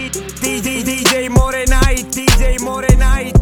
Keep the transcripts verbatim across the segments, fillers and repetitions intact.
D J, D J Morenite, D J Morenite.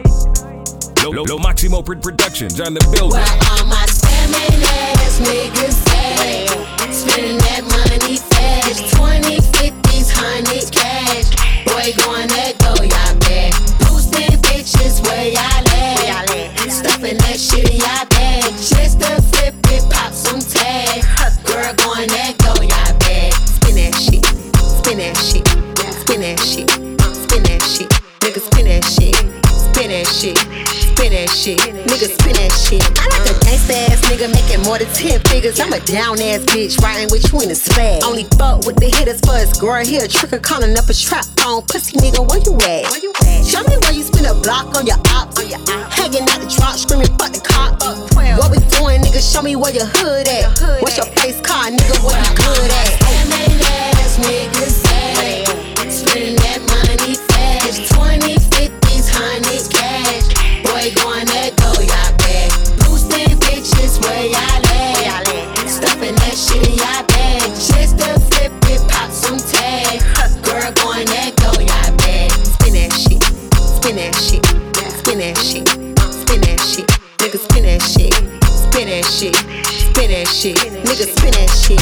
Lo, lo, lo Maximo Productions on the building. Where all my scamming ass niggas at? Spending that money fast. Twenty, fifties, hundred cash. Boy, going that go, y'all bad. Boosting bitches where y'all at? Stuffing that shit in y'all bag. Just to flip it, pop some tag. Girl, going that go, y'all bad. Spin that shit, spin that shit, spin that shit, spin that shit. Nigga, spin that shit, spin that shit. Spin that shit, nigga, spin that shit. I like a gangsta ass nigga making more than ten figures. I'm a down ass bitch riding with you in a swag. Only fuck with the hitters for his girl here. Tricker calling up a trap phone. Pussy nigga, where you at? Where you at? Show me where you spin a block on your ops. On your ops. Hanging out the drop, screaming fuck the cop. What we doing, nigga? Show me where your hood at. Hood What's your face card, nigga? Where you good at? Scamming ass niggas at. Spending that money fast. Twenty, fifties, hundred cash. Boy, going that go, y'all bad. Boosting bitches where y'all at? Stuffing that shit in y'all bag. Just to flip it, pop some tag. Girl, going that go, y'all bad. Spin that shit, spin that shit, spin that shit, spin that shit. Nigga, spin that shit, spin that shit, spin that shit. Nigga, spin that shit.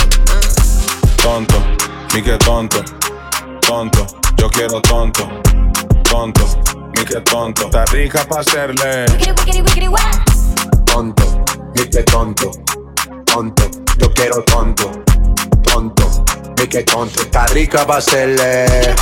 Tonto, mi que tonto, tonto, yo quiero tonto, tonto. Mi que tonto, está rica pa' hacerle. Wickedy, wickedy, wickedy, what? Tonto, mi que tonto, tonto, yo quiero tonto, tonto, mi que tonto, está rica pa' hacerle.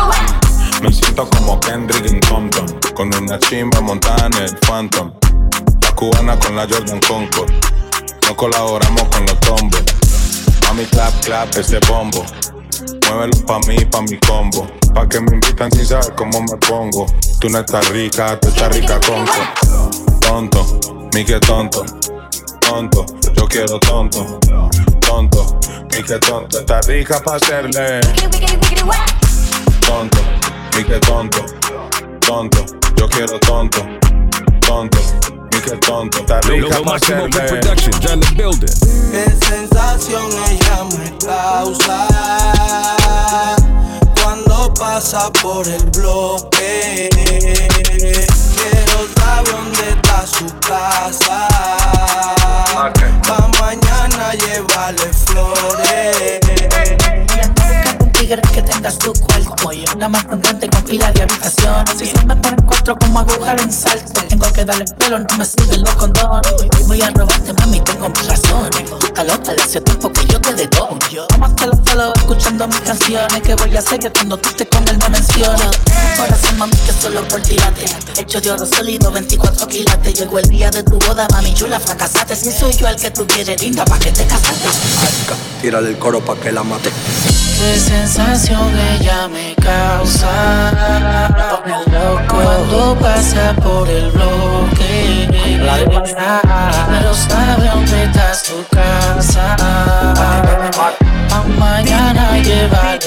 Me siento como Kendrick en Compton, con una chimba montada en el Phantom. La cubana con la Jordan Concord, no colaboramos con los tombos. Mami clap clap ese bombo, muévelo pa' mí, pa' mi combo. Pa' que me invitan sin saber cómo me pongo. Tú no estás rica, tú estás rica conco. Tonto, mi que tonto, tonto, yo quiero tonto, tonto, mi que tonto, está rica pa' hacerle. Tonto, mi que tonto, tonto, yo quiero tonto, tonto, mi que tonto, está rica pa' hacerle. Productions on the building. Qué sensación ella me causa cuando pasa por el bloque. Quiero saber dónde está su casa, okay. Pa' mañana llevarle flores. Un tigre que tengas tu cuarto, yo la más contente con fila de habitaciones. Si se me ponen cuatro como agujar en salto, tengo que darle pelo, no me sirven los condones. Voy a robarte, mami, tengo mis razones. Tú loca, de hace tiempo que yo te de todo. Vamos a lo solo escuchando mis canciones. Que voy a hacer que cuando tú estés con él me mencionas. Corazón, mami, que solo por ti late. Hecho de oro sólido, veinticuatro quilates. Llegó el día de tu boda, mami chula, fracasaste. Si soy yo el que tú quieres, linda, pa' que te casaste. Tírale el coro pa' que la mate. Qué sensación ella me causa cuando pasa por el bloque. Pero sabe dónde está su casa, pa' mañana llevarle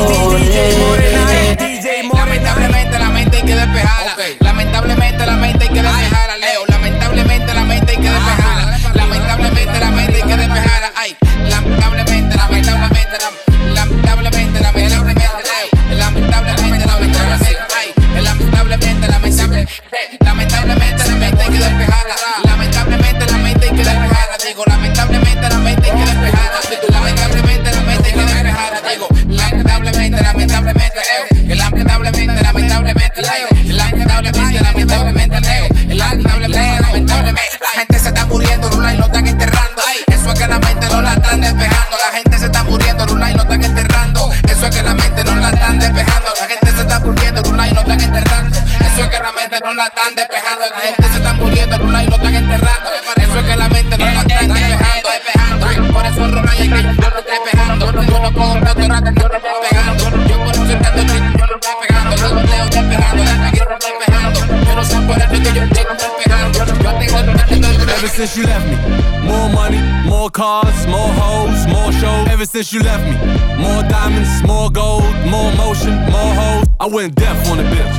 flores. Lamentablemente la mente hay que despejarla. Okay. Lamentablemente la mente hay que despejarla, Leo. Lamentablemente la mente hay que despejarla. Lamentablemente la mente hay que despejarla. Ay, lamentablemente, lamentablemente, lamentablemente, lamentablemente, lamentablemente, lamentablemente, ay, lamentablemente, lamentablemente, lamentablemente la mente hay que despejarla. Lamentablemente la mente hay que despejarla. Digo, lamentablemente la mente hay que despejarla. Lamentablemente la mente hay que despejarla. Digo, lamentablemente, lamentablemente, lamentablemente, lamentablemente, lamentablemente, lamentablemente, lamentablemente, lamentablemente, la gente se está muriendo, Lula, y lo están enterrando. Eso es que la mente no la están despejando. La gente se está muriendo, Lula, y lo están enterrando. Eso es que la mente no la están despejando. La gente se está muriendo, Lula, y lo están enterrando. Eso es que la mente no la están despejando. La gente se está muriendo, Lula, y lo están enterrando. Eso es que la mente no la están despejando, despejando. Por eso Lula, y que yo lo estoy despejando. Yo no puedo comprar tu rata, yo lo estoy pegando. Yo por eso estoy despejando, yo lo estoy pegando. Yo lo estoy despejando, yo lo estoy pegando. Yo no sé por eso que yo estoy despejando. Yo tengo Ever since you left me, more money, more cars, more hoes, more shows. Ever since you left me, more diamonds, more gold, more motion, more hoes. I went deaf on the bitch.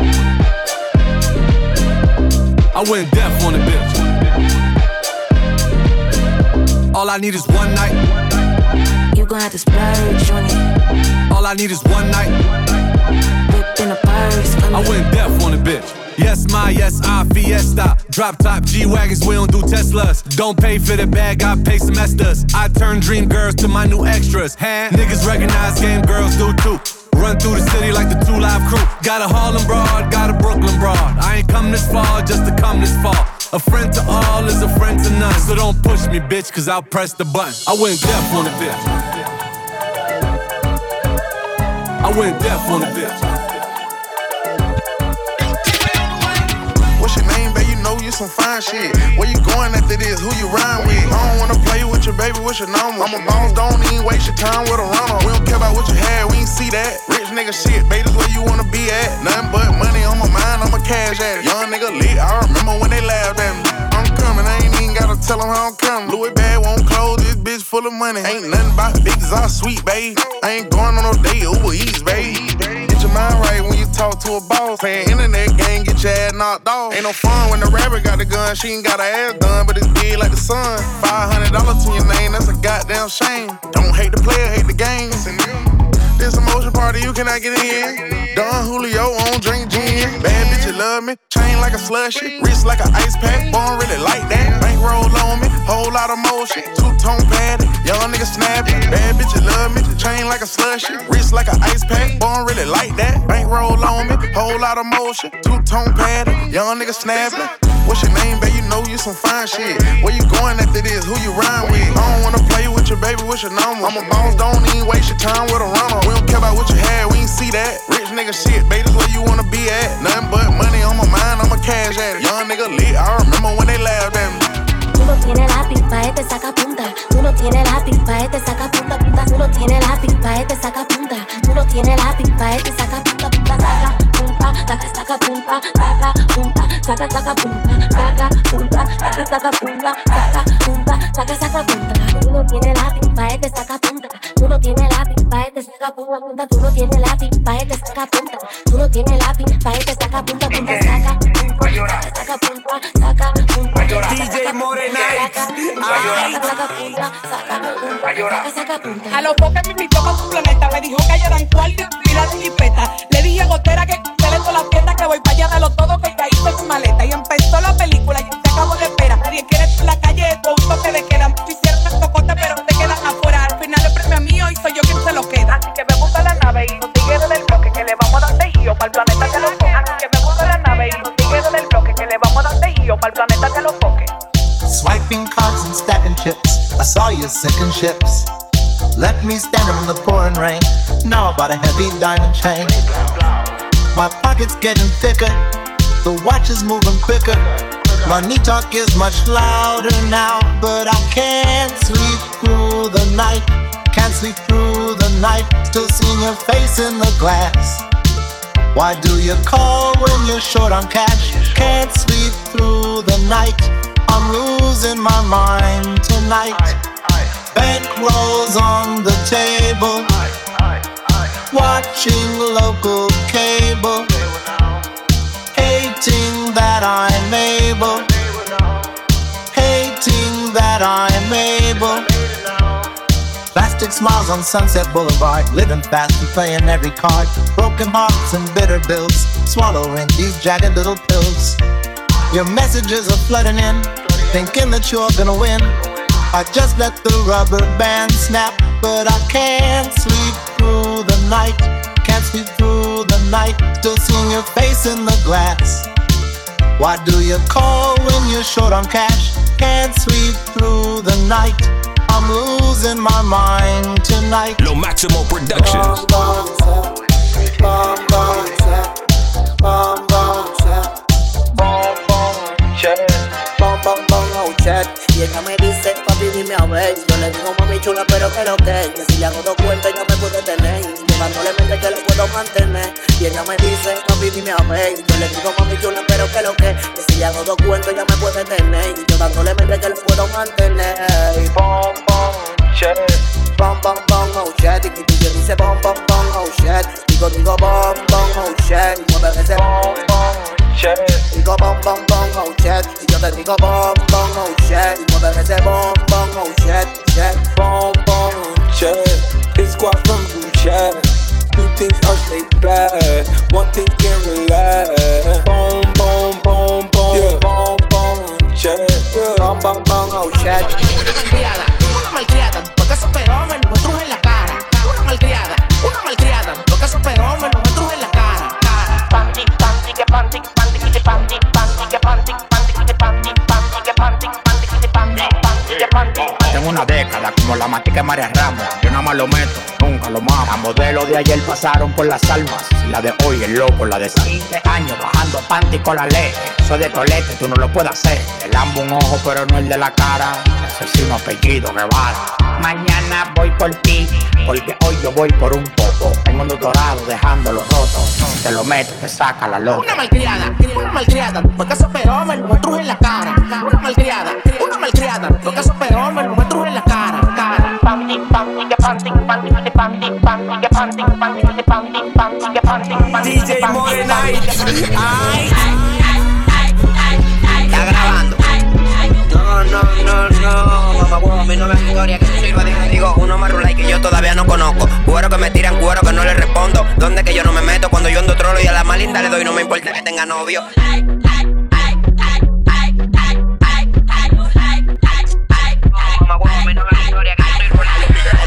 I went deaf on the bitch. All I need is one night. You gon' have to splurge on it. All I need is one night. Whipped in a purse. I went deaf on a bitch. Yes, my, yes, I, Fiesta. Drop top G-Wagons, we don't do Teslas. Don't pay for the bag, I pay semesters. I turn dream girls to my new extras. Hand niggas recognize game girls do too. Run through the city like the two live crew. Got a Harlem broad, got a Brooklyn broad. I ain't come this far just to come this far. A friend to all is a friend to none. So don't push me, bitch, cause I'll press the button. I went deaf on a bitch. I went deaf on a bitch. What's your name, babe? You know you some fine shit. Where you going after this? Who you rhyme with? I don't wanna play with your baby, what's your number? I'm a boss, don't even waste your time with a runner. We don't care about what you had, we ain't see that. Rich nigga shit, babe, that's where you wanna be at. Nothing but money on my mind, I'm a cash addict. Young nigga lit, I remember when they laughed at me. I'm coming, I ain't even gotta tell them how I'm coming. Louis bag won't close, this bitch full of money. Ain't nothing about bitches, all sweet, babe. I ain't going on no date, Uber Eats, babe. Get your mind right when you talk to a boss. Playing internet game, get your ass knocked off. Ain't no fun when the rapper got the gun, she ain't got her ass done, but it's big like the sun. five hundred dollars to your name, that's a goddamn shame. Don't hate the player, hate the game. This emotion party, you cannot get in. Don Julio on drink gin. Bad bitch, you love me. Chain like a slushy. Wrist like an ice pack. Born really like that. Bankroll on me. Whole lot of motion. Two-tone padded. Young nigga snapping. Bad bitch, you love me. Chain like a slushy. Wrist like an ice pack. Born really like that. Bankroll on me. Whole lot of motion. Two-tone padded. Young nigga snapping. What's your name, babe? You know you some fine shit. Where you going after this? Who you rhyme with? I don't wanna play with your baby, what's your number? I'm a boss, don't even waste your time with a runner. We don't care about what you had, we ain't see that. Rich nigga shit, babe, that's where you wanna be at. Nothing but money on my mind, I'm a cash addict. Young nigga lit, I remember when they laughed at me. Tú no tienes la pipa, este saca punta. Tú no tienes la pipa, este saca punta, punta. Tú no tienes la pipa, este saca punta. Tú no tienes la pipa, este saca punta, punta. Saca punta, saca, saca punta, saca punta, saca, saca punta, saca punta, saca, saca punta, saca punta, saca, saca punta. Tú no tienes la pipa, este saca punta. Tú no tienes la pipa, este saca punta, punta. Tú no tienes la pipa, este saca punta. Tú no tienes la pipa, este saca punta, punta. Saca punta, saca punta, saca punta. D J Morena. A los pocos me invitó con su planeta. Me dijo que allá eran cuartos y la jipeta. Le dije a Gotera que se le todas las fiestas, que voy para allá de lo todo, que caíste en su maleta. Y empezó la película y se acabó de espera. Nadie quiere estar en la calle, todo un toque de queda. Hicieron el cocote pero se quedan afuera. Al final el premio es mío y soy yo quien se lo queda. Así que me gusta la nave y los tigres del bloque, que le vamos a dar tejido para el planeta que lo foque. Así que me gusta la nave y los tigres del bloque, que le vamos a dar tejido para el planeta que lo foque. Swiping cards and stacking chips, I saw you sinking ships. Left me standing in the pouring rain. Now I bought a heavy diamond chain. My pocket's getting thicker, the watch is moving quicker. Money talk is much louder now, but I can't sleep through the night. Can't sleep through the night, still seeing your face in the glass. Why do you call when you're short on cash? Can't sleep through the night, I'm losing my mind tonight. Bankrolls on the table, watching local cable, hating that I'm able, hating that I'm able. Plastic smiles on Sunset Boulevard, living fast and playing every card. Broken hearts and bitter bills, swallowing these jagged little pills. Your messages are flooding in, thinking that you're gonna win. I just let the rubber band snap, but I can't sleep through the night. Can't sleep through the night, still seeing your face in the glass. Why do you call when you're short on cash? Can't sleep through the night, I'm losing my mind tonight. Lo Maximo Productions. Y ella me dice, papi, dime a ver. Yo le digo, mami chula, pero que lo que que si le hago dos cuentas, ella me puede tener. Llevándole mente que le puedo mantener. Y ella me dice, papi, dime a ver. Yo le digo, mami chula, pero que lo que que si le hago dos cuentas, ella me puede tener. Y yo dándole mente que le puedo mantener. Bom, bom, shit. Bom, bom, bom, oh shit. Y tú dice bom, bom, bom, oh shit. Digo, digo, bom, bom, oh shit. Y mueve ese bom, bom, shit. Digo, bom, bom, bom, oh shit. Y yo te digo, bom, bom, oh shit. Y mueve ese bom, bom, oh shit, shit. Bom, bom, shit. It's squad from Boucher. New thing I'll stay black. One thing can't relax. Boom, boom, boom, boom, yeah. Boom, boom, check, yeah. Boom, boom, boom, oh, check. Malcriada, una malcriada, porque superó, me lo truje en la cara. Una malcriada, una malcriada, porque superó, me lo truje en la cara. Panty, panty, que panty, panty, que panty, panty, que panty, panty, que panty, panty, que panty, panty, que panty, panty, que panty. Tengo una década como la matica de María Ramos. Yo nada más lo meto, nunca lo mamo. Las modelos de ayer pasaron por las almas. Y la de hoy es loco, la de quince años bajando panty con la ley. Soy de tolete, tú no lo puedes hacer. El lambo un ojo, pero no el de la cara. Asesino apellido que bala. Mañana voy por ti, porque hoy yo voy por un poco. Tengo un doctorado dejándolo roto. Te lo meto, te saca la loca. Una malcriada, una malcriada, porque superó, me lo truje en la cara. Una malcriada, una malcriada, porque superó, me lo truje en la cara. Cara. Panty, panty, que panty, panty, que panty, panty, que panty, panty, que panty, panty, que panty, panty. D J More Night. Ay. Está grabando. No, no, no, no, mamá, huevo, a mí no me da historia que yo soy digo, digo, uno más rulay que yo todavía no conozco. Cuero que me tiran, cuero que no le respondo. Donde que yo no me meto cuando yo ando trolo y a la más linda le doy, no me importa que tenga novio. Mamá, huevo, a mí no me da historia que yo soy rulay.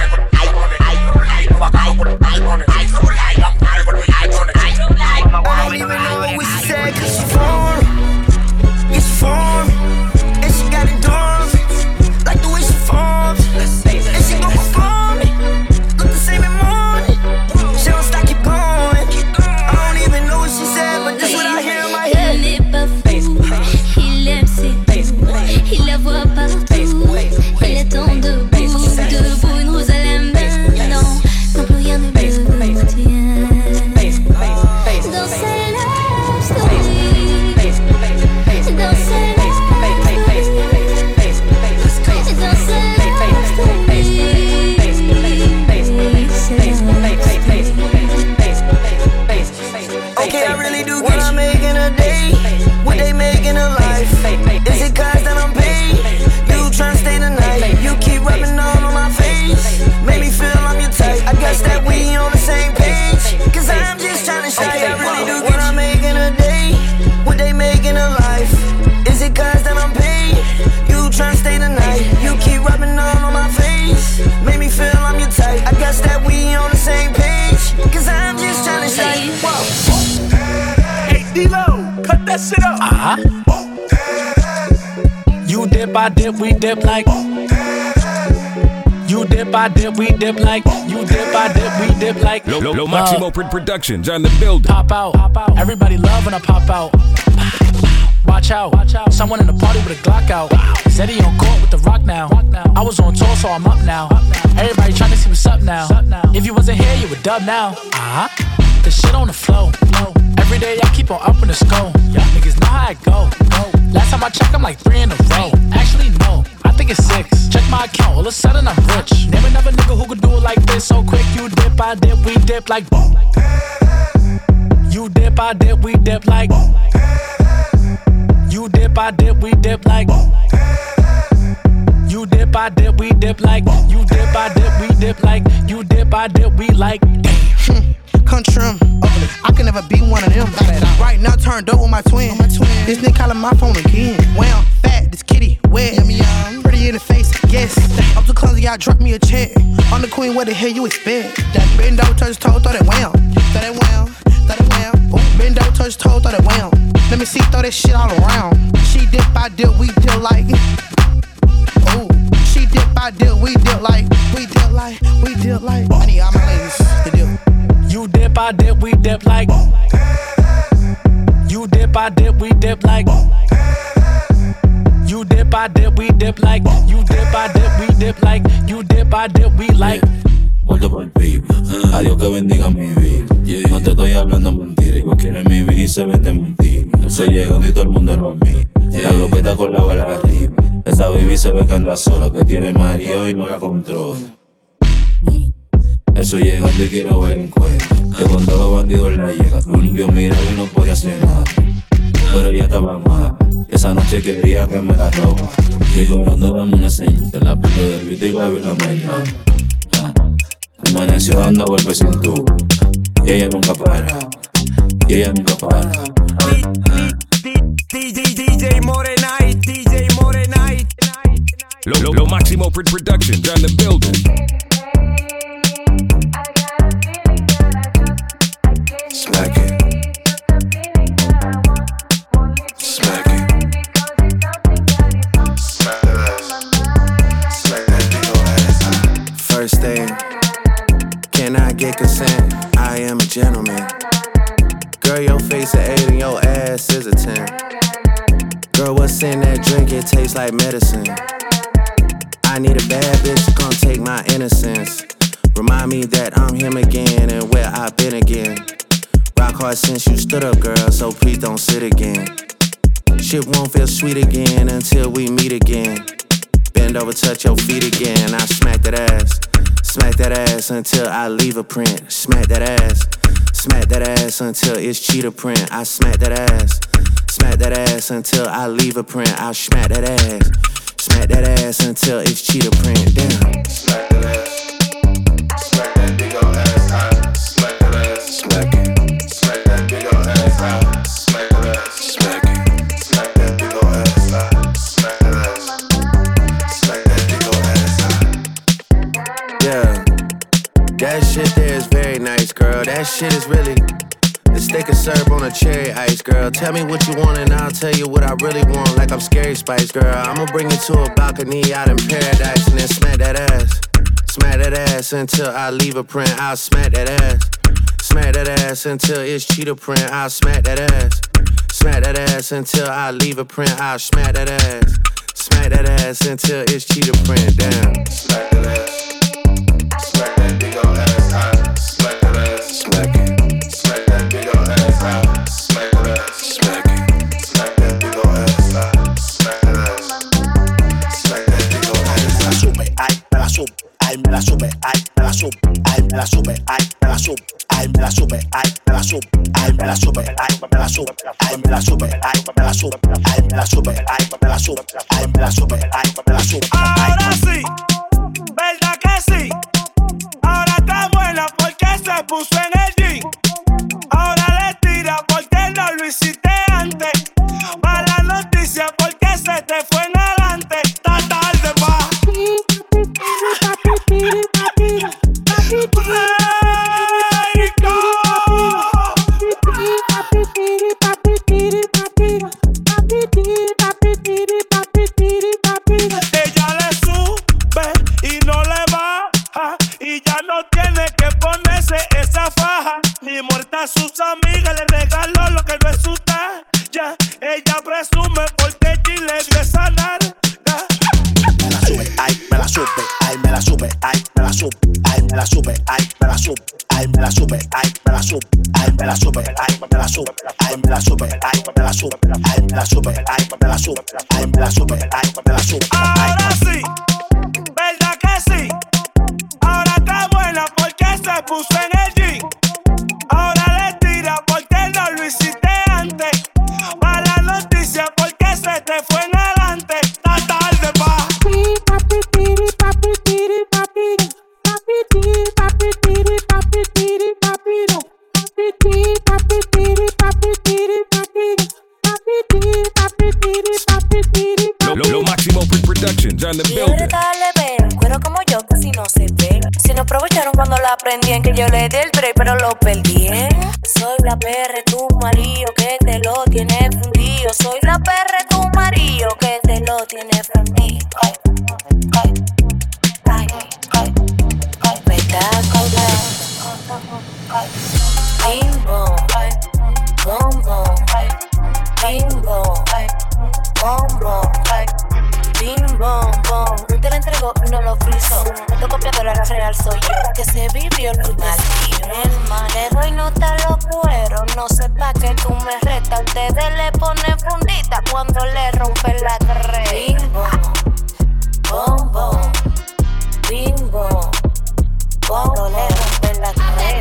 I don't even know what we said, cause she formed, it's formed, and she got it done, like the way she formed, and she gon' perform it, look the same in morning, she don't stop, keep going, I don't even know what she said, but this what I hear in my head. Il n'est pas fou, il aime ses tours, il la voit partout, il attend debout, debout, une rose à la main, non, non plus rien ne le tient. Dans ses love stories, dans ses love Okay, I really do get I'm making a day. What they making a life? Is it cause that I'm paid? You tryna stay the night. You keep rubbing all on my face. Make me feel I'm your type. I guess that we on the same page. Cause I'm just tryna shake. Okay, I really do get I'm making a day. What they making a life? Is it cause that I'm paid? You tryna stay the night. You keep rubbing all on my face. Make me feel I'm your type. I guess that we on the same page. Cause I'm just tryna shake. Whoa. D-Lo, cut that shit up. Uh-huh. You dip, I dip, we dip like. You dip, I dip, we dip like. You dip, I dip, we dip like. Lo, Lo, Lo Maximo uh, Productions on the building. Pop out, pop out. Everybody love when I pop out. Watch out, watch out. Someone in the party with a Glock out. Said he on court with the rock now. I was on tour, so I'm up now. Everybody trying to see what's up now. If you wasn't here, you would dub now. Uh-huh. The shit on the flow. Every day I keep on up in the skull. Y'all niggas know how I go. Last time I checked, I'm like three in a row. Actually, no, I think it's six. Check my account, all of a sudden I'm rich. Name another nigga who could do it like this so quick. You dip, I dip, we dip like. You dip, I dip, we dip like. You dip, I dip, we dip like. You dip, I dip, we dip like. You dip, I dip, we dip like. You dip, I dip, we like. Damn. Country, I can never be one of them. Right now, turned up with my twin. This nigga calling my phone again. Well, I'm fat, this kitty wet. Pretty in the face, yes. Up to clumsy, y'all drop me a check. On the queen, what the hell you expect? That bend over, touch toe, throw that wham. Throw that wham, throw that wham. Ooh, bend over, touch toe, throw that wham. Let me see, throw that shit all around. She dip, I dip, we dip like. Ooh, she dip, I dip, we dip like. We dip like, we dip like. I need all my ladies to dip. You dip, I dip, we dip like. You dip, I dip, we dip like. You dip, I dip, we dip like. You dip, I dip, we dip like. You dip, I dip, we like. Muerto por vivo, adiós que bendiga mi vida. No te estoy hablando mentira, igual quieres mi vida y se vende mentira. Se llega y todo el mundo no es mío. La glopeta con la bala arriba. Esa baby se ve que anda sola, que tiene marido y no la controla. Eso llegando y quiero ver en cuenta. Que cuando los bandidos la llegan, no limpió mirado y no podía hacer nada. Pero ella estaba mala, esa noche quería que me la roba. Y cobrando dame una señal, te la pelo del beat y la vi la mañana. Amaneció dando golpes sin tubo. y ella nunca para, y ella nunca para. D J Morenite, D J Morenite. Lo, lo, lo Máximo Productions on the building. Smack it. Smack it. Smack that ass. Smack that big ol' ass. First thing, can I get consent? I am a gentleman. Girl, your face an eight and your ass is a ten. Girl, what's in that drink? It tastes like medicine. I need a bad bitch to come take my innocence. Remind me that I'm him again and where I've been again. Rock hard since you stood up, girl, so please don't sit again. Shit won't feel sweet again until we meet again. Bend over, touch your feet again. I smack that ass. Smack that ass until I leave a print. Smack that ass. Smack that ass until it's cheetah print. I smack that ass. Smack that ass until I leave a print. I smack that ass. Smack that ass until it's cheetah print. Damn. Smack that ass. Smack that big ol' ass high. Smack that ass. Smack it. Smack that big ol' ass high. Smack that ass. Smack it. Smack that big ol' ass high. Smack that ass. Smack that big ol' ass high. Yeah. That shit there is very nice, girl. That shit is really the steak and syrup on a cherry ice, girl. Tell me what you want and I'll tell you what I really want. Like I'm Scary Spice, girl. I'ma bring you to a balcony out in paradise and then smack that ass. Smack that ass until I leave a print. I'll smack that ass. Smack that ass until it's cheetah print. I'll smack that ass. Smack that ass until I leave a print. I'll smack that ass. Smack that ass until it's cheetah print. Damn. Smack that ass. Smack that big ol' ass high. Smack that ass. Smack it. Smack that big ol' ass high. Smack that ass. Smack it. Smack that big ol' ass high. Smack that ass. Smack that big ol' ass high. Sube, ay, me la sube, ay, me la sube, ay, me la sube, ay, me la sube, ay, me la sube, ay, me la sube, ay, me la sube, ay, me la sube, ay, me la sube, ay, me la sube, ay, me la sube, ay, me la sube, ay, me la sube, ay, me la sube, ay, me la sube. Ahora sí, ¿verdad que sí? Ahora está buena porque se puso en el jean. Ahora le tira porque no lo hiciste antes. Mala noticia porque se te fue en adelante. Está tarde, pa. Ella le sube y no le baja. Y ya no tiene que ponerse esa faja. Ni muerta a sus amigas le regaló lo que no es su talla. Ella presume porque G le dio esa narga. Me la sube, ay, me la sube, ay, me la sube, ay, me la sube, ay, me la sube, ay, me la sube, ay, me la sube, ay, me la sube, ay, me la sube, ay, me la sube, ay, me la sube, ay, me la sube, ay, me la sube, ay, me la sube, ay, me la sube, ay, me la sube. Ahora sí, ¿verdad que sí? Ahora está buena porque se puso en el jean. Ahora le tira porque no lo hiciste antes. Mala noticia porque se te fue en adelante. Está tarde, pa. Lo, lo, lo Máximo Productions on the building. Dale, pero el cuero como yo casi no se ve. Si no aprovecharon cuando la aprendían que yo le di el break, pero lo perdí. ¿eh? Soy la perra, tu marido que te lo tiene fundido. Soy la perra, tu marido que te lo tiene fundido. Ay, ay, ay, ay, ay, petaco, ay, bimbo, ay, bombo, ay, bimbo, ay, bombo, ay. Bim, bom, bom, no te lo entrego y no lo friso. Esto copiadora real soy yo, que se vivió el mal. Le doy nota a los cueros, no sepa que tú me retas. Ustedes le ponen fundita cuando le rompen la crema. Bim, bom, bom, bom, bim, bom, cuando le rompen la crema.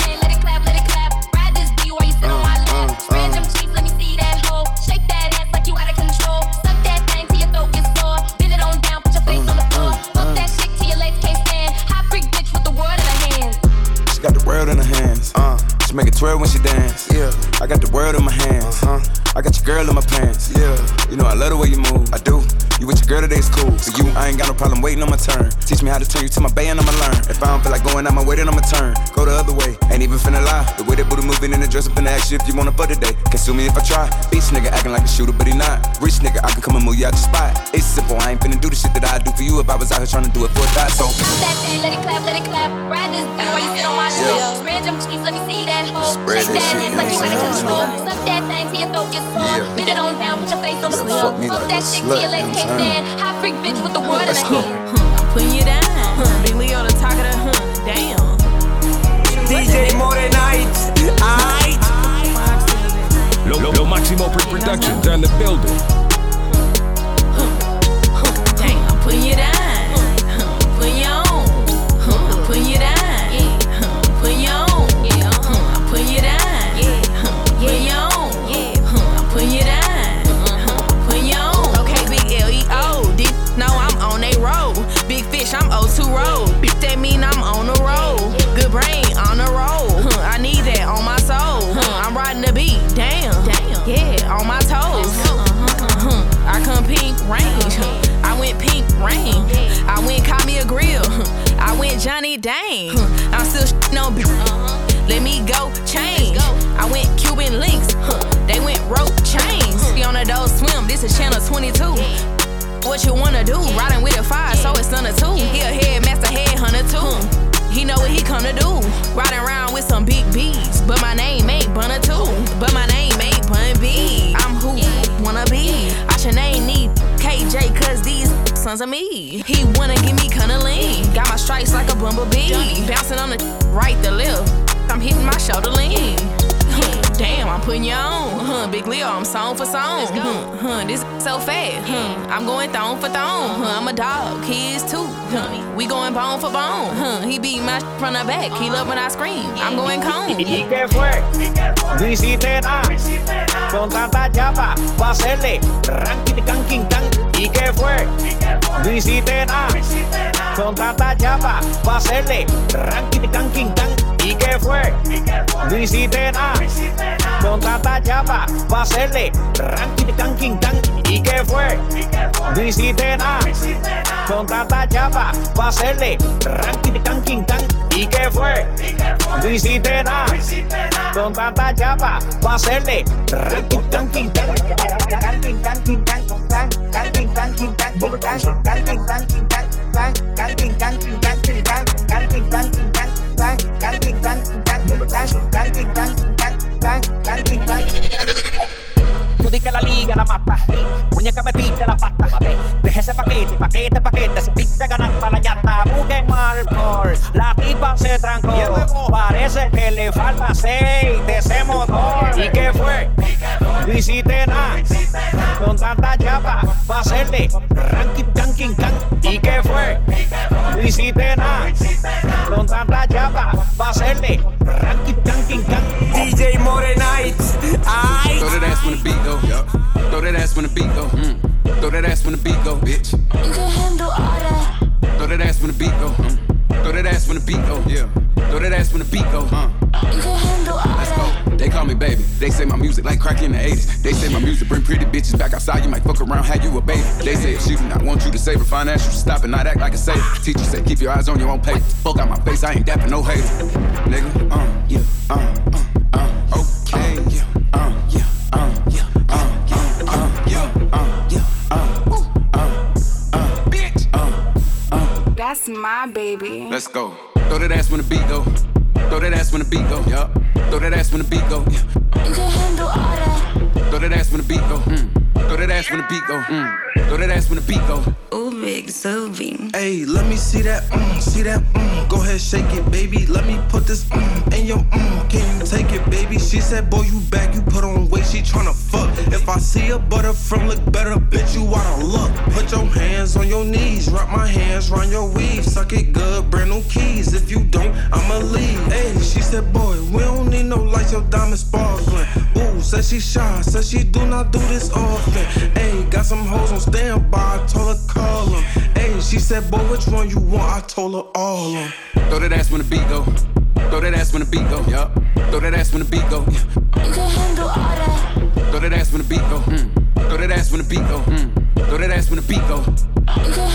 Got the world in her hands. Uh, She make it twirl when she dance. Yeah, I got the world in my hands. Uh-huh. I got your girl in my pants. Yeah, you know I love the way you move. I do. You with your girl today, it's cool. For you, I ain't got no problem waiting on my turn. Teach me how to turn you to my bay and I'ma learn. If I don't feel like going out my way, then I'ma turn. Go the other way, ain't even finna lie. The way that booty moving in the dress up in the action. If you wanna fuck today, can sue me if I try. Bitch nigga acting like a shooter, but he not. Rich nigga, I can come and move you out your spot. It's simple, I ain't finna do the shit that I do for you if I was out here trying to do it for a thought. So that thing, let it clap, let it clap. Ride this beat while you sit on my shit. Spread them cheeks, let me see that hoe. Spread that shit, like you ain't control. Suck that thing till your throat gets sore. Beat it on down, put your face on the floor. Fuck that shit till your legs can't stand. Hot freak bitch with the word in the hand. I'm putting you down. Big Leo the talk of the huh. Damn. D J More Nights. Aight. Lo, lo, lo Maximo Productions on the building. Damn, I'm putting you down. I'm putting you on. I'm putting you down. I'm putting you on. I'm putting you down. I'm putting you on. I'm putting you down. I'm putting you on. Okay, big L E O. Deep, no, I'm on they road. Big fish, I'm O two road. That mean I'm on the road. Good brain on the road. I need that on my soul. I'm riding the beat. Damn. Yeah, on my toes. I come pink range. I went pink rain. I went caught me a grill. I went Johnny Dang. I'm still sh***ing on b- Let me go change. I went Cuban links. They went rope chains. Be on the door swim. This is channel twenty-two. What you wanna do? Riding with a fire, so it's none of two. He a headmaster, headhunter too. He know what he come to do. Riding around with some big B's, but my name ain't Bunna too. But my name ain't Bun B. I'm who wanna be. I should name need K J, cause these sons of me. He wanna give me cunniline. Got my stripes like a bumblebee. Bouncing on the right, the left. I'm hitting my shoulder lean. Damn, I'm putting you on. Huh, Big Leo, I'm song for song. Huh, huh, this so fast. Huh, I'm going thong for thong. Huh, I'm a dog, he is too. Huh, we going bone for bone. Huh, he beat my sh- from the back. He love when I scream. I'm going cone. ¿Y qué fue? No hiciste nada. Con tanta chapa, va a hacerle ranking, canking, can. ¿Y qué fue? No hiciste nada. Con tanta chapa, va a hacerle ranking, canking, can. ¿Y qué fue? No hiciste nada. Con tanta chapa, va a hacerle ranking, canking, can. ¿Y qué fue? No hiciste nada. Con tanta chapa, va a hacerle ranking, canking, can. ¿Y qué fue? No hiciste nada. Con tanta chapa, va a hacerle ranking, canking, can. Canking, canking, can. Canking, canking, can. Canking, canking, can. Canking, canking, can. Canking, canking, can. Canking, canking, can. Canking, canking, can. Tú di que la liga la mata. Muñeca metiste la pata. Deje ese paquete, paquete, paquete. Se piste ganar para la llanta. Busquen mal por. La tipa se trancó. Parece que le falta aceite ese motor. ¿Y qué fue? No hiciste nada. Con tanta chapa va a hacerle ranking, canking, can. ¿Y qué fue? No hiciste nada. Con tanta chapa va a hacerle ranking, canking, can. D J More Nights. Aight. Throw that ass when the beat go. Yep. Throw that ass when the beat go. Mm. Throw that ass when the beat go, bitch. You can handle all that. Throw that ass when the beat go. Mm. Throw that ass when the beat go. Yeah. Throw that ass when the beat go. Uh. You can handle all Let's that. go. They call me baby. They say my music like crack in the eighties. They say my music bring pretty bitches back outside. You might fuck around, have you a baby. They say if she do not want you to save her, finance you to stop and not act like a saver. Teacher say keep your eyes on your own paper. Fuck out my face, I ain't dapping no hater. Nigga, uh, yeah, uh, uh, uh, okay, uh, yeah, uh, yeah, uh, yeah, uh, uh, uh, yeah, uh, yeah, uh, woo, uh, uh, bitch, uh, uh. That's my baby. Let's go. Throw that ass when the beat go. Throw that ass when the beat go. Yup. Throw that ass when the beat go. Yeah. You can handle all that. Throw that ass when the beat go. Mm. Throw that ass when the beat go. Mm. Throw that ass when the beat go. Ooh, big Zoovie. Hey, let me see that, mm, see that, mm. Go ahead, shake it, baby. Let me put this, mm, in your, mm. Can you take it, baby? She said, boy, you back, you put on weight, she tryna fuck. If I see a butter from look better, bitch, you out of luck. Put your hands on your knees, wrap my hands round your weave. Suck it good, brand new keys. If you don't, I'ma leave. Hey, she said, boy, we don't need no lights, your diamond sparkling. Ooh, said she shy, said she do not do this often. Hey, got some hoes on standby, I told her call them. Hey, she said, boy, which one you want? I told her all of them. Throw that ass when the beat go. Throw that ass when the beat go. Yup. Throw that ass when the beat go. You can handle all that. Throw that ass when the beat go. Mm. Throw that ass when the beat go. Mm. Throw that ass when the beat go. You can